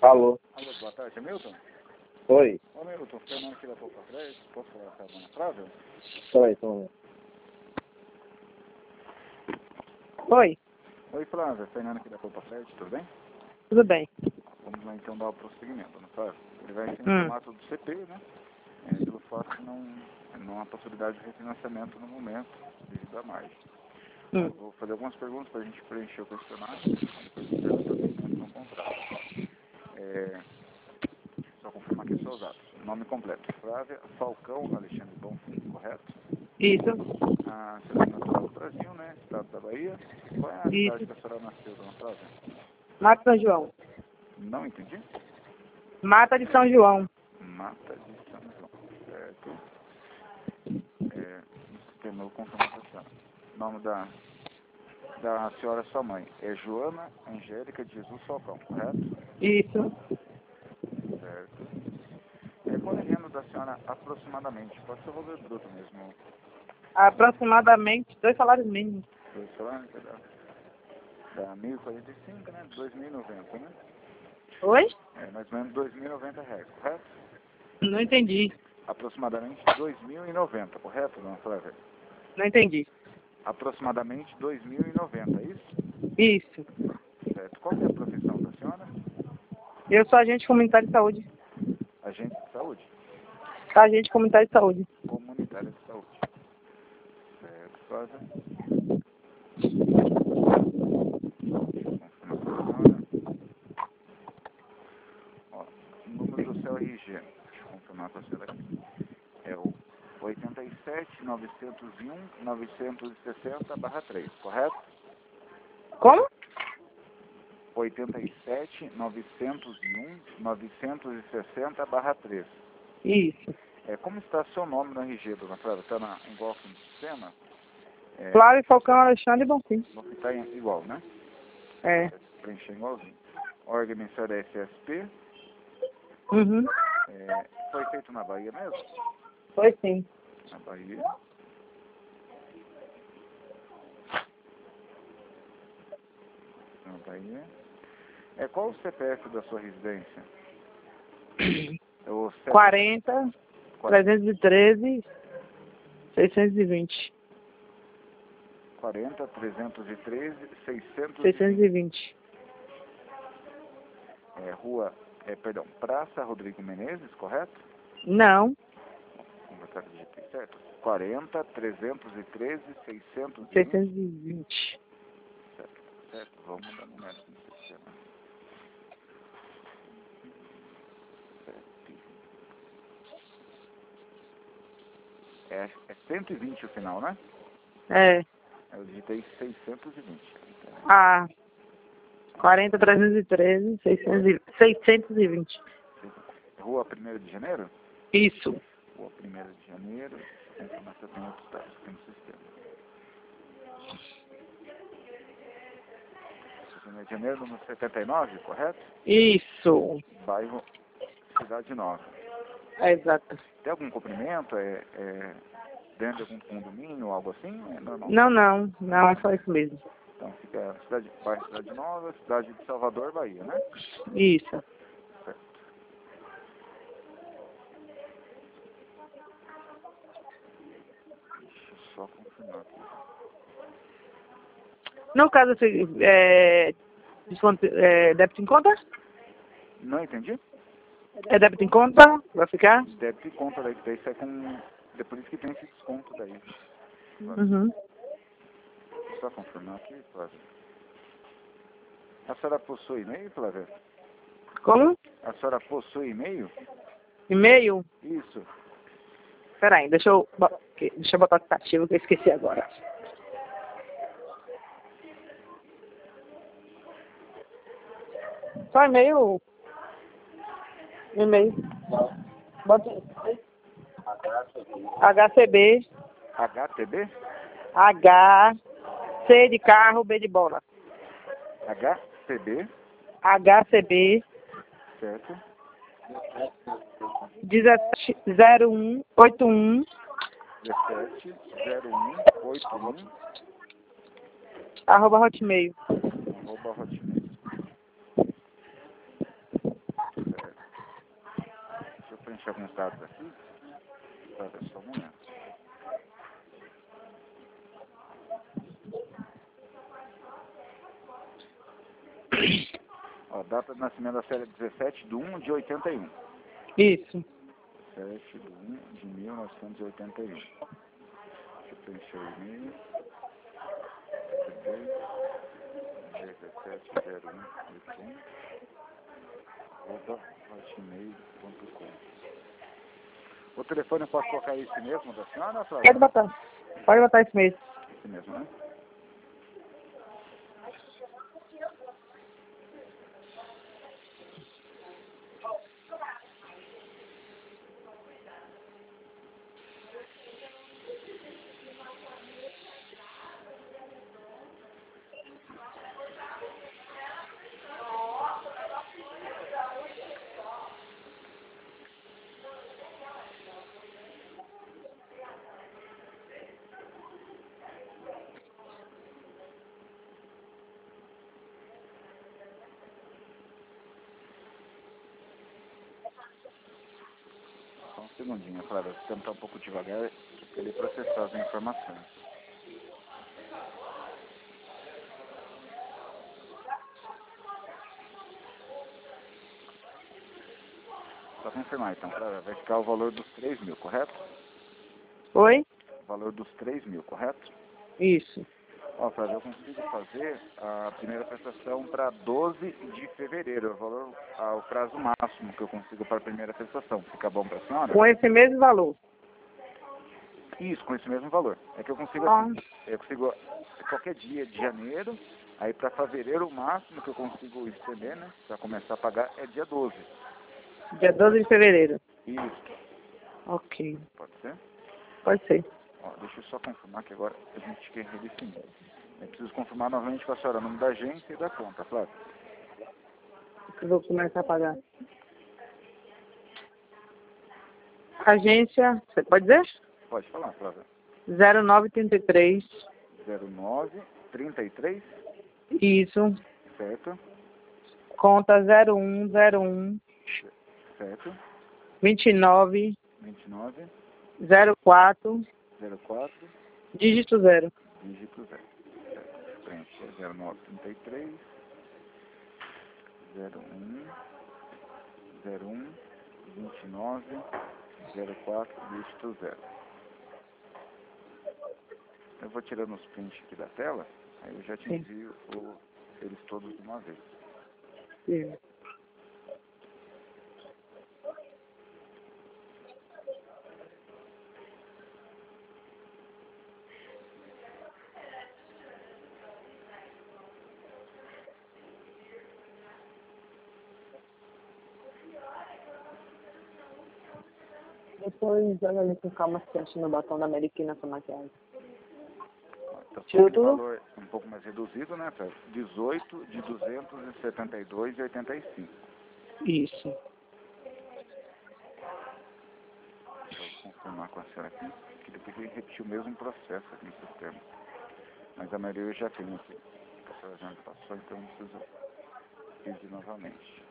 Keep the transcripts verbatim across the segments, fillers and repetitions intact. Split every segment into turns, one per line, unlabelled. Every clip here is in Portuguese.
Alô?
Alô, boa tarde, é Milton?
Oi.
Ô Milton, Fernando aqui da Poupa Crédito, posso falar com a dona Flávia?
Peraí, só um momento.
Oi,
Oi Flávia, Fernando aqui da Poupa Crédito, tudo bem?
tudo bem.
Vamos lá então dar o prosseguimento, dona Flávia. Ele vai ser em
Hum.
formato do C P, né? É, pelo fato de não, não há possibilidade de refinanciamento no momento, devido à margem.
Hum.
Eu vou fazer algumas perguntas para a gente preencher o questionário, depois a gente vai dar prosseguimento no contrato. É, só confirmar aqui os seus atos. Nome completo, Flávia Falcão Alexandre Bonfim, correto?
Isso,
A senhora é natural do Brasil, né? Estado da Bahia. Qual é a cidade
isso.
que a senhora nasceu, dona Flávia?
Mata São João.
Não entendi.
Mata de São João.
Mata de São João, certo? É, no sistema eu confirmo para a senhora. O nome da, da senhora, sua mãe, é Joana Angélica de Jesus Falcão, correto?
Isso.
Certo. É, qual é o renda da senhora aproximadamente? Pode ser o valor bruto mesmo.
Aproximadamente dois salários mínimos.
Dois salários, dá, dá mil e quarenta e cinco, né? dois mil e noventa, né?
Oi?
É, mais ou menos dois mil e noventa reais, correto?
Não entendi.
Aproximadamente dois mil e noventa, correto, dona Flávia?
Não entendi.
Aproximadamente dois mil e noventa, é isso?
Isso.
Certo. Qual que é a profissão da senhora?
Eu sou agente comunitário de saúde.
Agente de saúde?
Agente comunitário de saúde.
Comunitária de saúde. Certo, Flávia. Confirmar com a senhora. Ó, o número do seu R G. Deixa eu confirmar com a senhora aqui. É o oito sete, nove zero um, nove seis zero barra três, correto?
Como?
oito sete, nove zero um, nove seis zero barra três.
Isso.
É, como está seu nome no R G, dona Flávia? Está na, igual aqui no sistema? É,
Flávio Falcão Alexandre Bonfim.
está igual, né?
É.
Preencher igualzinho. Órgão emissora S S P.
Uhum.
É, foi feito na Bahia mesmo?
Foi sim.
Na Bahia. Na Bahia. É, qual o C P F da sua residência? É o C P F
quarenta, trezentos e treze, seiscentos e vinte.
quarenta, trezentos e treze, seiscentos e
seiscentos
vinte.
e vinte.
É, rua, é, perdão, Praça Rodrigo Menezes, correto?
Não.
Conversar com o G P, certo? quarenta, trezentos e treze, seiscentos e vinte.
seiscentos e vinte.
Certo, certo. Vamos mudar o número no sistema. É, é cento e vinte o final, né?
É.
Eu digitei seiscentos e vinte.
Ah. quarenta, trezentos e treze, seiscentos e vinte.
Rua primeiro de janeiro?
Isso.
Rua primeiro de janeiro. Deixa eu confirmar se eu tenho outros dados aqui no sistema. primeiro de janeiro, número setenta e nove, correto?
Isso.
Bairro Cidade Nova.
É exato.
Tem algum comprimento? É, é dentro de algum condomínio ou algo assim? É normal?
Não, não. Não, é só isso mesmo.
Então fica cidade, bairro Cidade Nova, cidade de Salvador, Bahia, né?
Isso.
Certo. Deixa eu só confirmar aqui.
No caso, assim, é, desconto, é débito em conta?
Não entendi?
É débito em conta? Vai ficar?
Débito e conta daí, daí sai com... É por isso que tem esse desconto daí.
Uhum.
Só confirmar aqui, Flávia. A senhora possui e-mail, Flávia?
Como?
A senhora possui e-mail?
E-mail?
Isso.
Peraí, deixa eu, bo- deixa eu botar o aplicativo que eu esqueci agora. Só e-mail? E-mail. Bota H C B.
H T B?
H. C de carro, B de bola.
H T B,
H C B.
certo?
dezessete zero um oito um
dezessete zero um oito um
arroba hotmail.
arroba hotmail. alguns dados aqui. Para ver só um momento. Ó, data de nascimento da série dezessete de um de oitenta e um.
Isso.
dezessete de um de mil novecentos e oitenta e um. Deixa eu preencher o e-mail. dezessete zero um oitenta e um arroba hotmail ponto com. O telefone eu posso colocar esse mesmo da senhora, Flávia?
Pode botar. Pode botar esse mesmo.
Esse mesmo, né? Só um segundinho, Flávia. Vou tentar um pouco devagar para ele processar as informações. Para confirmar então, Flávia, vai ficar o valor dos três mil, correto?
Oi?
O valor dos três mil, correto?
Isso.
Ó, Flávia, eu consigo fazer a primeira prestação para doze de fevereiro. É o valor, ah, o prazo máximo que eu consigo para a primeira prestação. Fica bom para a senhora?
Com esse mesmo valor.
Isso, com esse mesmo valor. É que eu consigo
Ah.
assim, eu consigo qualquer dia de janeiro, aí para fevereiro o máximo que eu consigo estender, né, para começar a pagar é dia doze.
Dia doze de fevereiro.
Isso,
Ok.
pode ser?
Pode ser.
Ó, deixa eu só confirmar que agora a gente quer redefinir. Eu preciso confirmar novamente com a senhora o nome da agência e da conta, Flávia.
Eu vou começar a pagar. Agência, você pode dizer?
Pode falar, Flávia.
zero nove trinta e três.
zero nove trinta e três,
Isso.
certo?
Conta zero um zero um
Certo?
vinte e nove
vinte e nove,
zero quatro
zero quatro,
dígito zero.
dígito zero. Certo. Preencher zero nove trinta e três, zero um, zero um, vinte e nove, zero quatro, dígito zero. Eu vou tirando os prints aqui da tela, aí eu já te
Sim.
envio o, eles todos de uma vez.
Sim. Depois olha ali com calma se acha no batom da Americana essa maquiagem.
Então,
Tirou
aquele
tudo?
valor um pouco mais reduzido, né, para dezoito de duzentos e setenta e dois e oitenta e cinco.
Isso.
Deixa eu confirmar com a senhora aqui, que depois ele repetiu o mesmo processo aqui no sistema. Mas a maioria eu já tenho aqui. A senhora já me passou, então não preciso pedir novamente.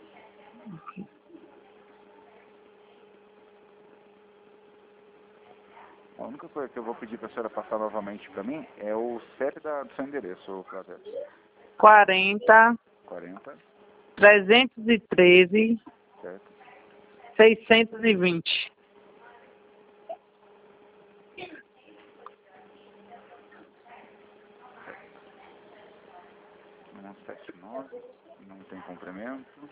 A única coisa que eu vou pedir para a senhora passar novamente para mim é o C E P da, do seu endereço, Flávia.
quarenta,
quarenta,
trezentos e treze,
certo?
seiscentos e vinte.
cento e setenta e nove, não tem complemento.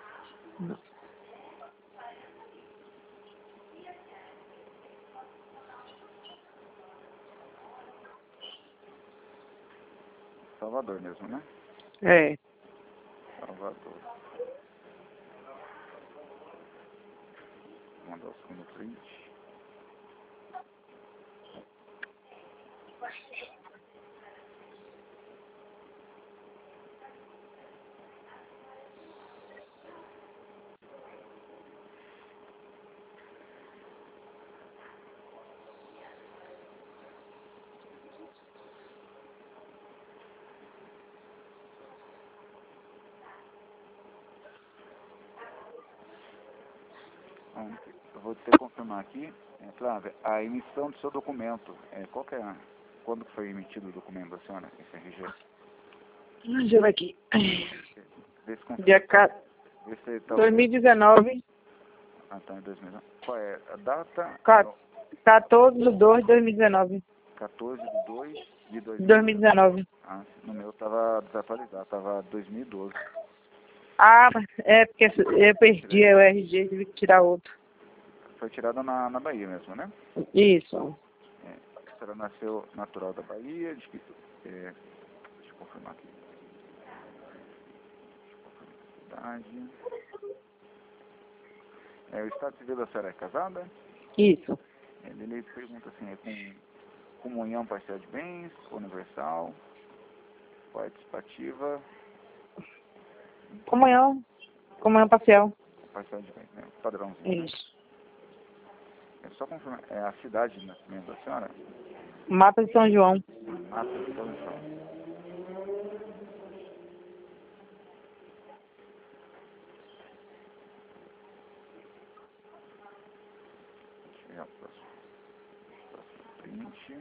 Salvador mesmo, né?
É.
Salvador. Vou mandar o segundo print. Então, eu vou ter que confirmar aqui, é, Flávia, a emissão do seu documento. É, qual que é a, quando que foi emitido o documento da senhora, esse R G?
Deixa eu ver aqui.
Vê se confirma.
Dia ca-
Vê se tá
dois mil e dezenove,
Ah, então é dois mil e nove. Qual é a data?
ca- quatorze de dois de dois mil e dezenove.
quatorze de dois de dois mil.
dois mil e dezenove.
Ah, no meu tava desatualizado, tava dois mil e doze.
Ah, mas é porque eu perdi o R G, tive que tirar outro.
Foi tirada na, na Bahia mesmo, né?
Isso.
É, a senhora nasceu natural da Bahia, de que, é, deixa eu confirmar aqui. Deixa eu confirmar a cidade. É, o estado civil da senhora é casada?
Isso.
Ele, ele pergunta assim, é com comunhão parcial de bens, universal, participativa,
Comunhão. Comunhão parcial.
parcial de bens, né? Padrãozinho, né?
Isso.
É só confirmar, é a cidade de nascimento da senhora?
Mata de São João.
Mata de São João. Deixa eu ver o próximo. Próximo print.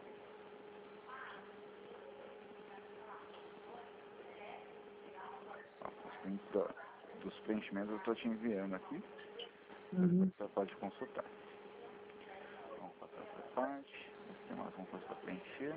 Ó, os prints do- dos preenchimentos eu estou te enviando aqui.
Uhum.
Você pode consultar. Vamos passar essa parte. Tem mais uma coisa para preencher.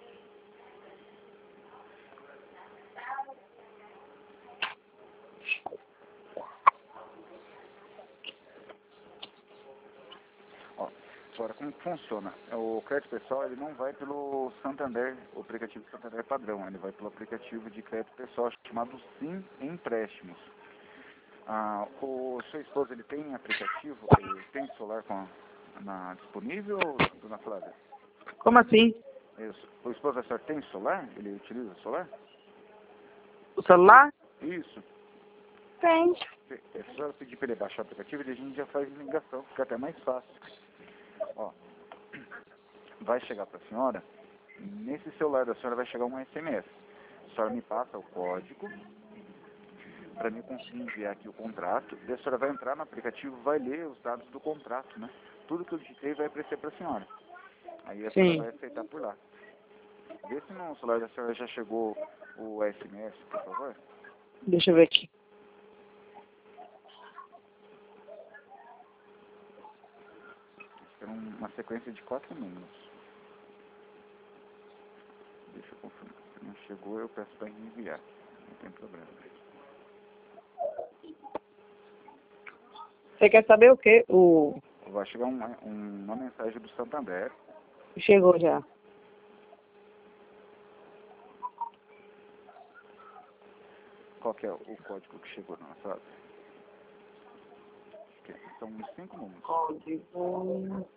Ó, agora, como que funciona? O crédito pessoal, ele não vai pelo Santander, o aplicativo Santander padrão, ele vai pelo aplicativo de crédito pessoal chamado Sim Empréstimos. Ah, o seu esposo, ele tem aplicativo, ele tem celular com a, na, disponível, dona Flávia?
Como assim?
Isso. O esposo da senhora tem celular? Ele utiliza celular?
O celular?
Isso.
Tem.
É só a senhora pedir para ele baixar o aplicativo e a gente já faz ligação, fica até mais fácil. Ó, vai chegar para a senhora, nesse celular da senhora vai chegar um S M S. A senhora me passa o código para mim conseguir enviar aqui o contrato, e a senhora vai entrar no aplicativo, vai ler os dados do contrato, né? Tudo que eu digitei vai aparecer para a senhora. Aí a senhora
Sim.
vai aceitar por lá. Vê se no celular da senhora já chegou o S M S, por favor.
Deixa eu ver aqui.
É uma sequência de quatro números. Deixa eu confirmar. Se não chegou, eu peço para enviar. Não tem problema.
Você quer saber o quê? O...
Vai chegar uma, uma mensagem do Santander.
Chegou já.
Qual que é o código que chegou na nossa? São uns cinco números.
Código...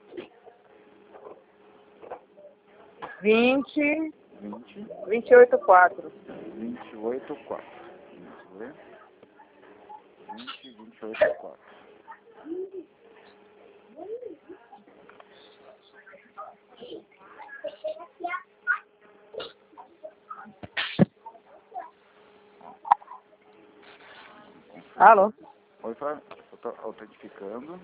vinte...
vinte,
vinte e oito, quatro.
vinte e oito, quatro. Vamos ver. vinte, vinte e oito, quatro.
Alô?
Oi, Flávio. Eu estou autentificando.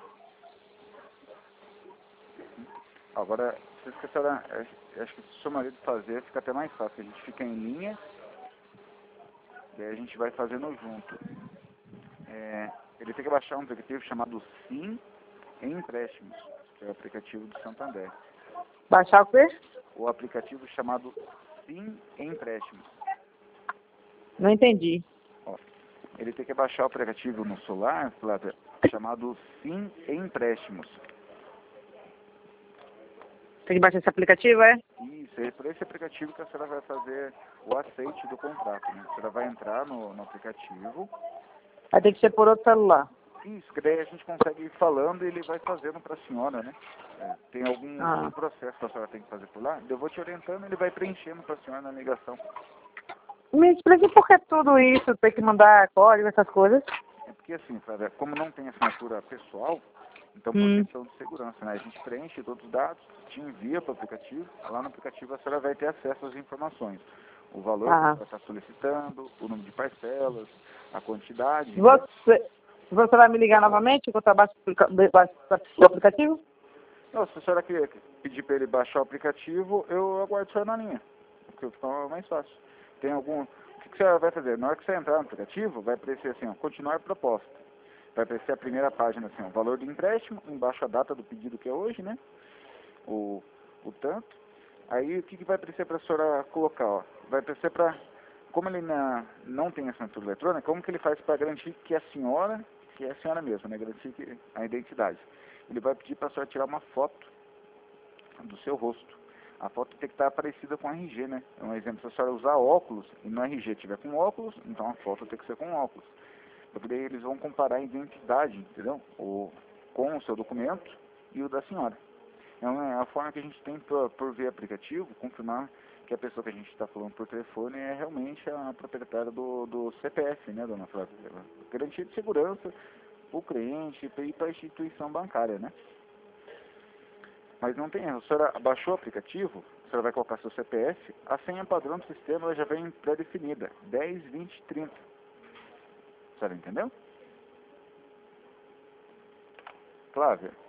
Agora, se que a senhora, acho que se o seu marido fazer, fica até mais fácil. A gente fica em linha e aí a gente vai fazendo junto. É, ele tem que baixar um aplicativo chamado Sim Empréstimos, que é o aplicativo do Santander.
Baixar o quê?
O aplicativo chamado Sim Empréstimos.
Não entendi.
Ó, ele tem que baixar o aplicativo no celular, Flávia, chamado Sim Empréstimos.
Tem que baixar esse aplicativo, é?
Isso, é por esse aplicativo que a senhora vai fazer o aceite do contrato, né? A senhora vai entrar no, no aplicativo.
Vai ter que ser por outro celular.
Isso, que daí a gente consegue ir falando e ele vai fazendo para a senhora, né? É, tem algum,
Ah.
algum processo que a senhora tem que fazer por lá, eu vou te orientando e ele vai preenchendo para a senhora na ligação.
Me explique por que tudo isso, tem que mandar código, essas coisas.
É porque assim, Flávia, como não tem assinatura pessoal, então por
Hum.
questão de segurança, né? A gente preenche todos os dados, te envia para o aplicativo, lá no aplicativo a senhora vai ter acesso às informações. O valor
Ah.
que você está solicitando, o número de parcelas, a quantidade.
Você, Você vai me ligar novamente enquanto eu baixo o aplicativo?
Não, se a senhora quer pedir para ele baixar o aplicativo, eu aguardo a senhora na linha, porque fica mais fácil. Tem algum... O que, que você vai fazer? Na hora que você entrar no aplicativo, vai aparecer assim, ó, continuar proposta. Vai aparecer a primeira página assim, ó, valor do empréstimo, embaixo a data do pedido que é hoje, né? O, o tanto. Aí o que, que vai aparecer para a senhora colocar, ó? Vai aparecer para... Como ele na, não tem assinatura eletrônica, como que ele faz para garantir que é a senhora, que é a senhora mesma, né? Garantir que, a identidade. Ele vai pedir para a senhora tirar uma foto do seu rosto. A foto tem que estar parecida com o R G, né? Um exemplo, se a senhora usar óculos e no R G tiver com óculos, então a foto tem que ser com óculos. Porque daí eles vão comparar a identidade, entendeu? O, com o seu documento e o da senhora. É uma, a forma que a gente tem por, por ver aplicativo, confirmar que a pessoa que a gente está falando por telefone é realmente a proprietária do, do C P F, né, dona Flávia? Garantia de segurança para o cliente e para a instituição bancária, né? Mas não tem erro. A senhora baixou o aplicativo, a senhora vai colocar seu C P F, a senha padrão do sistema ela já vem pré-definida, dez, vinte, trinta. A senhora entendeu? Flávia?